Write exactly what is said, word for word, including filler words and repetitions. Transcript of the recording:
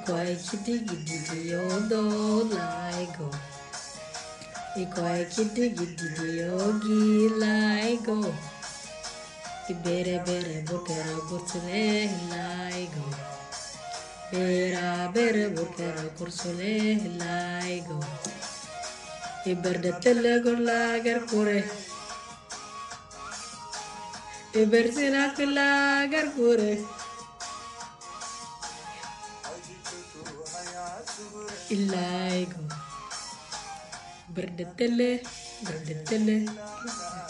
Ikwai kidi gidi yodo laigo. Ikwai kidi gidi yogi laigo. Ibere bere bukera kursule laigo. Bera bere bukera kursule laigo. Iberde tele gulagar kure. Ibersina kulagar kure. Ilaigo. Berde tele, berde tele.